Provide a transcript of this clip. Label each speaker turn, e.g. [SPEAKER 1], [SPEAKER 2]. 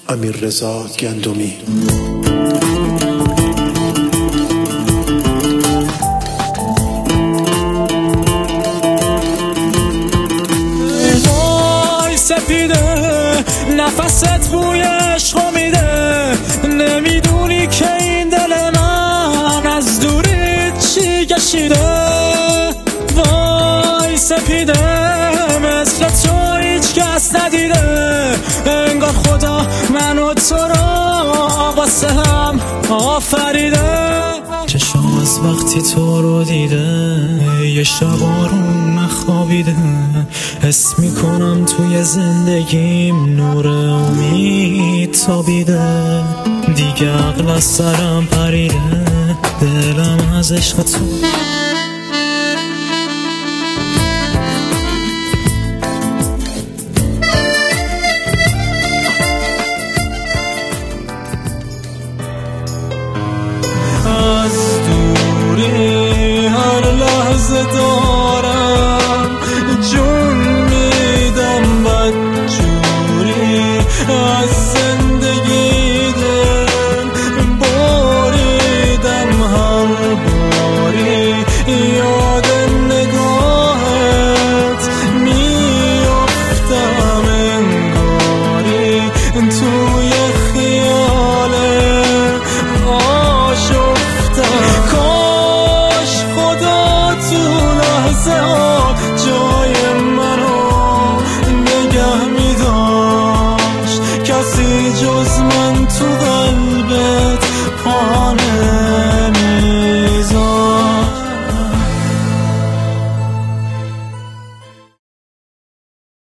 [SPEAKER 1] امیررضا گندمی.
[SPEAKER 2] وای سپیده نفست بوی عشق میده، نمیدونی که این دل من از دوری چی کشیده. وای سپیده مثل تو هیچ کس ندیده، انگار خدا من و تو را واسه هم آفریده. چشم از وقتی تو رو دیده یه شب آروم نخوابیده، حس میکنم توی زندگیم نور امید تابیده. دیگه عقل از سرم پریده، دلم از عشق تو از دوری هر لحظه دارم جون میدم بدجوری، از زندگی دل باریدم هر باری، یاد نگاهت میافتم انگاری تو